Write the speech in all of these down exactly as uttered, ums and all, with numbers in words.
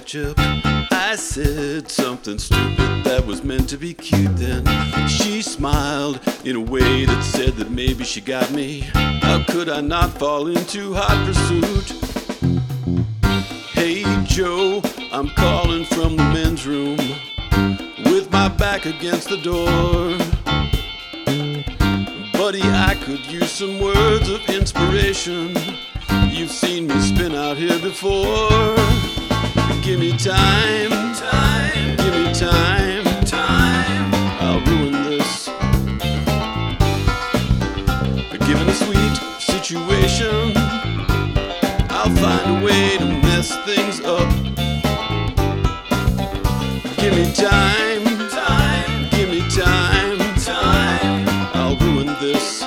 ketchup. I said something stupid that was meant to be cute then. She smiled in a way that said that maybe she got me. How could I not fall into hot pursuit? Hey Joe, I'm calling from the men's room with my back against the door. Buddy, I could use some words of inspiration. You've seen me spin out here before. Give me time, time, give me time, time. I'll ruin this. Given a sweet situation, I'll find a way to mess things up. Give me time, time, give me time, time. I'll ruin this.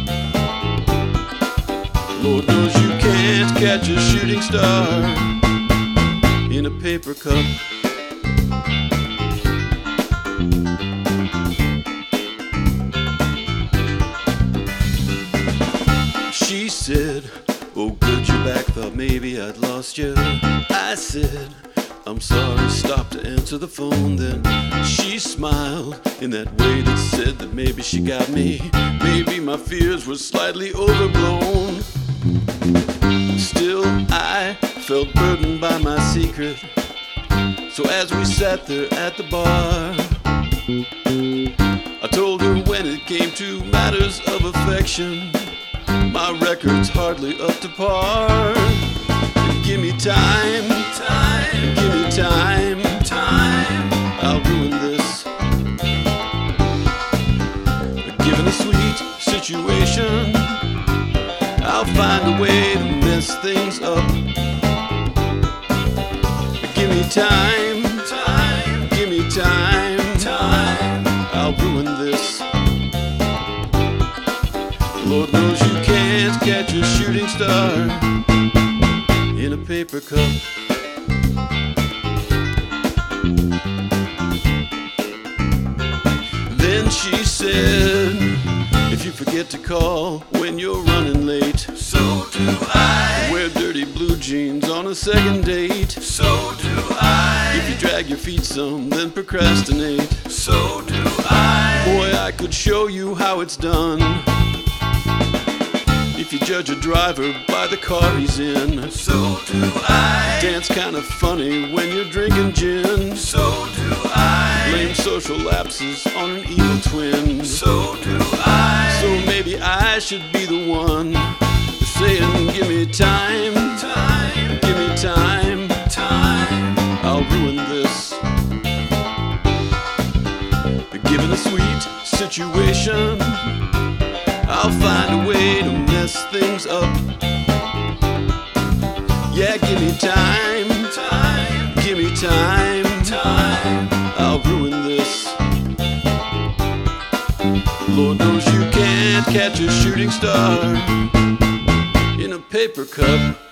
Lord knows you can't catch a shooting star in a paper cup. She said, oh good, you're back, thought maybe I'd lost you. I said, I'm sorry, stopped to answer the phone. Then she smiled in that way that said that maybe she got me. Maybe my fears were slightly overblown. Still, I felt burdened by my secret. So as we sat there at the bar, I told her when it came to matters of affection, my record's hardly up to par. Give me time, time, give me time, time. I'll ruin this. Given a sweet situation, I'll find a way to mess things up. Give me time, time, give me time, time. I'll ruin this. Lord knows you can't catch a shooting star in a paper cup. Then she said, if you forget to call when you're running late, so do I. Wear dirty blue jeans on a second date, so do I. If you drag your feet some, then procrastinate, so do I. Boy, I could show you how it's done. If you judge a driver by the car he's in, so do I. Dance kinda funny when you're drinking gin, so do I. Blame social lapses on an evil twin, so do I. So maybe I should be the one saying, give me time, time, give me time, time. I'll ruin this. Given a sweet situation, I'll find a way to mess things up. Yeah, give me time, time, give me time, time. I'll ruin this. Lord knows you can't catch a shooting star in a paper cup.